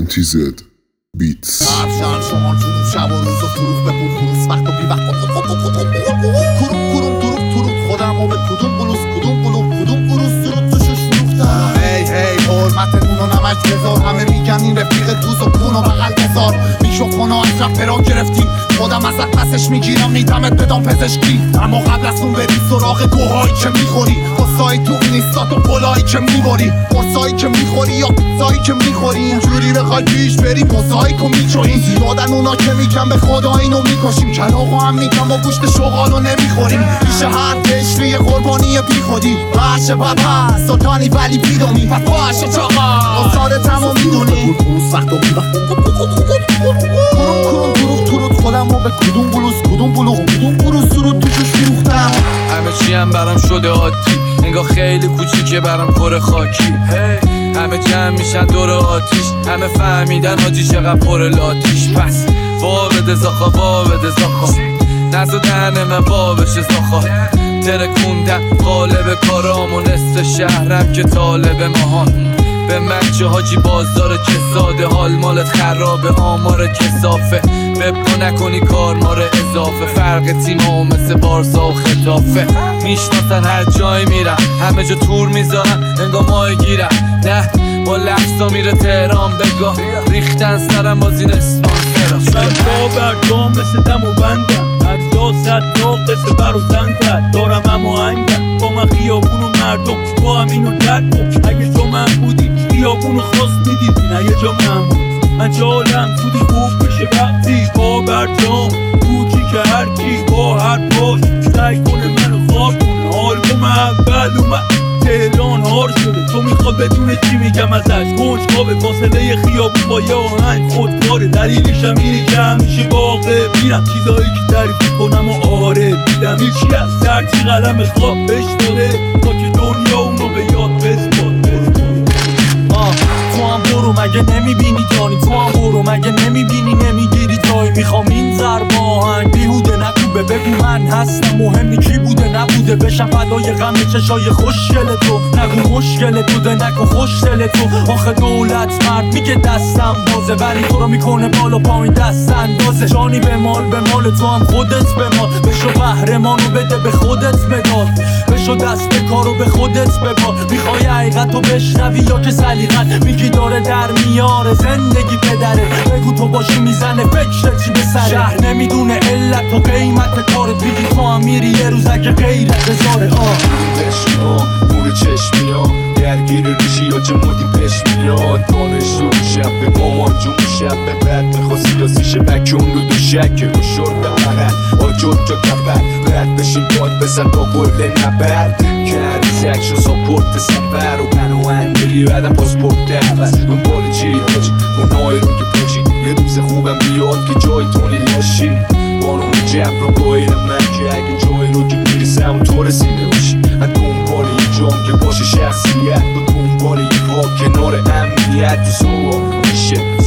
MTZ بیتس. هرچند شما جنوب شب و روز و فروغ بپود خروس وقت و بی وقت کروم خودم و به کدوم قلوس کدوم درود توشو شروفتم. هی حرمتتون و نمک بذار، همه میگن این رفیق دوست و کون و بغل بذار. میکروفون و از رپ را گرفتی، خودم ازت پسش میگیرم میدمت بدان پزشکی. اما قبل از اون بری سراغ گوهایی که میخوری، قصایی تو نیستات و پلایی که میباری، قرصایی که میخوری یا پیتزایی که میخوری. اینجوری بخوای پیش بری موزاییکو میچوری. زیادن اونا که میگن به خدا اینو میکشیم، کلاغو هم میگن با گوشت شغالو نمیخوریم. پیش هر قشری قربانی بی خودی، باشه بابا سلطانی ولی بیدونی، پس باشه چاقا اصاره تمام میدونی. خروس وقت و بی وقت کروم خودم و به کدوم قلوس درود توشو شروختم. همه چی هم برام شده عادی، انگار خیلی کوچیکه برام کره خاکی. همه جمع میشن دور آتیش، همه فهمیدن حاجی چقدر پر لاتیش. پس وا بده زاخا نزدن من بابش زاخا. ترکوندم قالب کارام و نصف شهرم که طالب ماهان. به مچه حاجی بازار که ساده، حال مالت خرابه آمار کسافه. ببقا نکنی کار ماره اضافه، فرق تیم ها مثل بارسا و خطافه. میشناسن هر جای میرم، همه جا تور میذارن انگار ماه گیرم. نه با لفظا میره تهران بگاه، ریختن سرم باز این اسپانسرا. من بردام مثل دم و بندم، اجزا صد تا قصه بر و زنگت دارم اما انگم. با من خیابون و مردم با هم اینو درد کن. اگه تو من بودی خیابون رو خواست میدیدی، نه یه جا من بود. من جالم بودی خوب بشه وقتی با برجام کوچی که هرکی با هر باش سعی کنه منو خوار کنه. آلبوم اول اومد تهران هار شده، تو میخواد بدون چی میگم ازش. کنجکاوه فاصله خیابون با یه آهنگ خودکاره، دلیلشم اینه که همیشه واقع میرم چیزایی که تعریف کنم و آره دیدم هیچی از سرچی قلم خواب بشتاره تا که دنیا اونو به یاد بسپار. تو هم برو مگه نمیبینی جانی، تو هم برو مگه نمیبینی نمیگیری جایی. میخوام این ضرب آهنگ بیهوده نکوبه، بگو من هستم مهمی کی بوده نبوده. بشم فدای غم چشای خوشگل تو، نگو مشکل تو ده نکن خوش دل تو. آخه دولت مرد میگه دستم بازه، ولی تو رو میکنه بالا پایین دست اندازه. جانی به مال تو هم خودت به مال، بشو قهرمانو بده به خودت مداد، بشو دست به کارو به خودت ببار. میخوای حقیقتو بشنوی یا که سلیقت میگی داره در میاره زندگی پدره. بگو تو باشی میزنه فکرت چی به سره، شهر نمیدونه علت و قیمت کارت. میگی تو هم میری یه روز اگه غیرت بذاره. نور چشمیا درگیر ریشی یا چه مودی پیش میاد. دانشجو شب به مامان جون شب به بعد بخواه سیاسیشه بکن رو دو شک رو شرد بغل آجور جا کفر رد بشین باد بزن با گل نبرد کردی سکش و ساپورت سفر و من و اندری بعدم پاسپورت عوض. من بالی چی هاجی اونای رو که پاشی یه روز خوبم بیاد که جای تونی لاشی. بانون جب رو گایرم من که اگه جای رو که میرسم و تو رسیده باشی. من دنبال یه جام که باشه شخصیت، با دنبال یه پا کنار امنیت تو سوال میشه